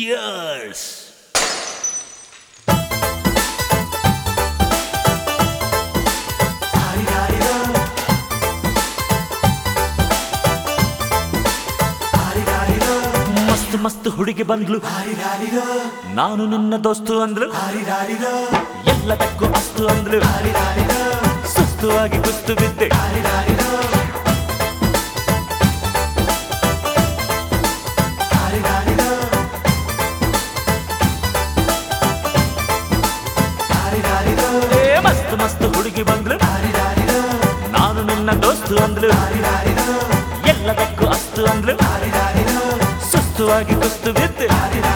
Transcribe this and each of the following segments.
Cheers! ಮಸ್ತ್ ಮಸ್ತ್ ಹುಡುಗಿ ಬಂದ್ಲು, ನಾನು ನಿನ್ನ ದೋಸ್ತು ಅಂದ್ಲು, ಎಲ್ಲದಕ್ಕೂ ಅಸ್ತು ಅಂದ್ಲು, ಸುಸ್ತು ಆಗಿ ಕುಸ್ತು ಬಿದ್ದೆ. ಮಸ್ತ್ ಮಸ್ತ್ ಹುಡುಗಿ ಬಂದ್ಲು, ನಾನು ನಿನ್ನ ದೋಸ್ತು ಅಂದ್ಲು, ಎಲ್ಲದಕ್ಕೂ ಅಸ್ತು ಅಂದ್ಲು, ಸುಸ್ತು ಆಗಿ ಕುಸ್ತು ಬಿದ್ದೆ.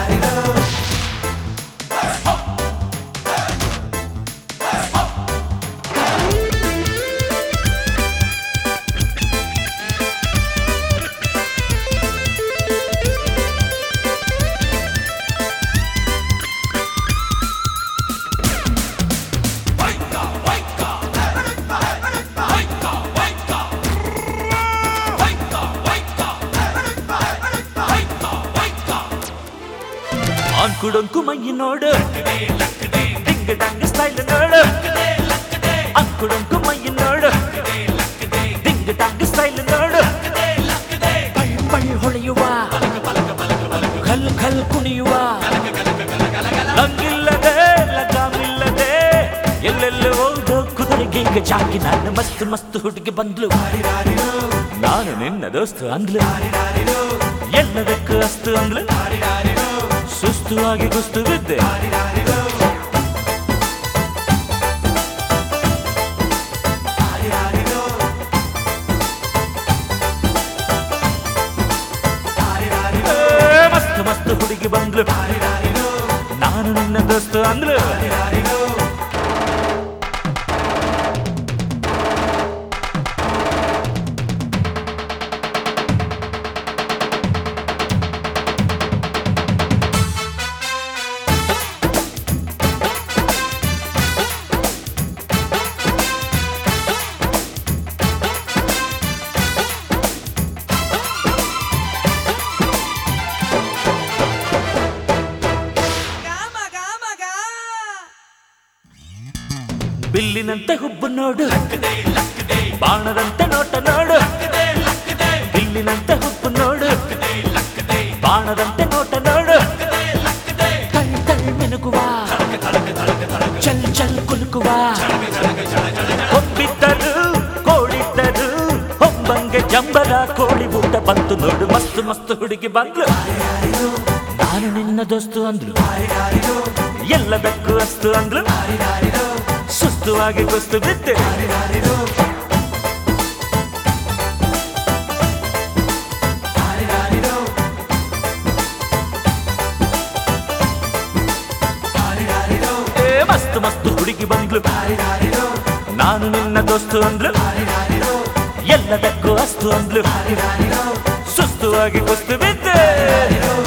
ಅಂಕುಡೊಂಕು ಮೈ ನೋಡು, ಡಿಂಗ್ ಡಂಗ್ ಸ್ಟೈಲ್ ನೋಡು, ಅಂಕುಡೊಂಕು ಮೈ ನೋಡು, ಡಿಂಗ್ ಡಂಗ್ ಸ್ಟೈಲ್ ನೋಡು, ಪಳ್ ಪಳ್ ಹೊಳೆಯುವ, ಖಲ್ ಖಲ್ ಕುಣಿಯುವ, ಲಂಗಿಲ್ಲದೆ ಲಗಾಮಿಲ್ಲದೆ ಎಲ್ಲೆಲ್ಲೋ ಹೋದೋ ಕುದುರೆಗೆ ಈಗ ಜಾಕಿ. ನಾನು ಮಸ್ತ್ ಮಸ್ತ್ ಹುಡುಗಿ ಬಂದ್ಲು, ನಾನು ನಿನ್ನ ದೋಸ್ತು ಅಂದ್ಲು, ಎಲ್ಲದಕ್ಕೂ ಅಸ್ತು ಅಂದ್ಲು, ಸುಸ್ತು ಆಗಿ ಕುಸ್ತು ಬಿದ್ದೆ. ಮಸ್ತ್ ಮಸ್ತ್ ಹುಡುಗಿ ಬಂದ್ಲು, ನಾನು ನಿನ್ನ ದೋಸ್ತು ಅಂದ್ಲು. ಬಿಲ್ಲಿನಂತೆ ಹುಬ್ಬು ನೋಡು, ಬಾಣದಂತೆ ನೋಟ ನೋಡು, ಬಿಲ್ಲಿನಂತೆ ಹುಬ್ಬು ನೋಡು, ಬಾಣದಂತೆ ನೋಟ ನೋಡು, ತಳ್ ತಳ್ ಮಿನುಗುವ, ಚಲ್ ಚಲ್ ಕುಲುಕುವ, ಹೊಬ್ಬಿದ್ದರು ಕೋಳಿದ್ದರು ಹೊಂಬಂಗೆ ಜಂಬರ ಕೋಳಿ ಊಟ ಬಂತು ನೋಡು. ಮಸ್ತ್ ಮಸ್ತ್ ಹುಡುಗಿ ಬಂದ್ಲು, ನಾನು ನಿನ್ನ ದೋಸ್ತು ಅಂದ್ಲು, ಎಲ್ಲದಕ್ಕೂ ಅಸ್ತು ಅಂದ್ಲು, ಸುಸ್ತು ಆಗಿ ಕುಸ್ತು ಬಿದ್ದೆ. ಮಸ್ತ್ ಮಸ್ತ್ ಹುಡುಗಿ ಬಂದ್ಲು, ನಾನು ನಿನ್ನ ದೋಸ್ತು ಅಂದ್ಲು, ಎಲ್ಲದಕ್ಕೂ ಅಸ್ತು ಅಂದ್ಲು, ಸುಸ್ತು ಆಗಿ ಕುಸ್ತು ಬಿದ್ದೆ.